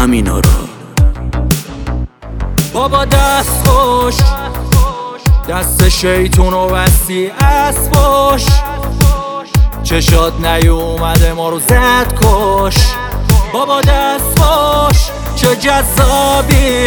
همینا رو. بابا دست خوش، دست شیطون و وسیع از پشت، چشات نیومده ما رو زد کش. بابا دست خوش، چه جذابی،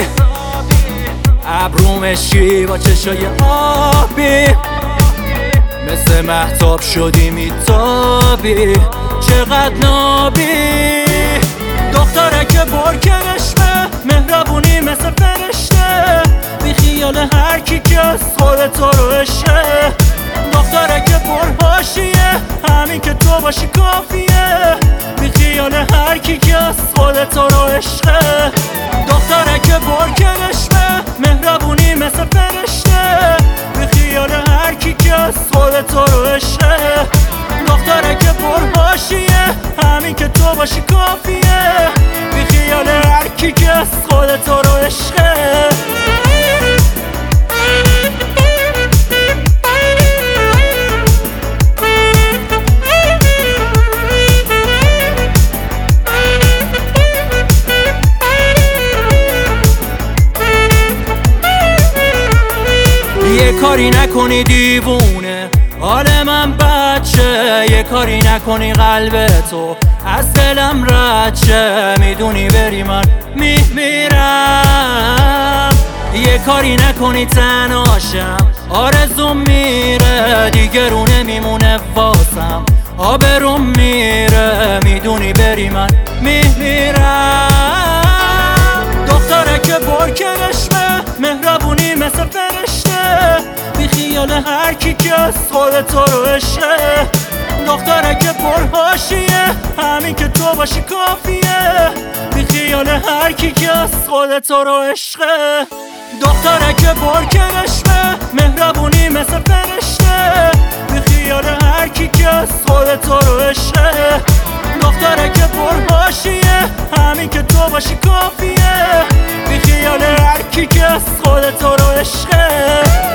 ابرومشی با چشای آبی، مثل مهتاب شدی میتابی، چقدر نابی. دختره که برکنشمه، مهربونی مثل فرشته، بی خیال هر کی که از خودت رو عشقه. دختره که پرهاشیه، همین که تو باشی کافیه، بی خیال هر کی که از خودت رو عشقه. دختره که برکنشمه، مهربونی مثل فرشته، بی خیال هر کی که از خودت رو عشقه. دختره که پرهاشیه، همین که تو باشی کافیه، بی خیال هر کی که از خودت رو عشقه. یه کاری نکنی دیوونه حال من بچه، یه کاری نکنی قلب تو از دلم رچه، میدونی بری من میمیرم. یه کاری نکنی تنهاشم آرزوم میره، دیگه رو نمیمونه واسم آبروم میره، میدونی بری من میمیرم. دختره که برکنشمه، مهربونی مثل فرشته، بی خیال هر کی که از خودت رو عشقه. دختره که پرهاشیه، همین که تو باشی کافیه، بی خیال هر کی که از خودت رو عشقه. دختره که برکنشمه، مهربونی مثل فرشته، بی خیال هر کی که از خودت رو عشقه. دختره که پرهاشیه، همین که تو باشی کافیه، بی خیال هر کی که از خودت رو عشقه.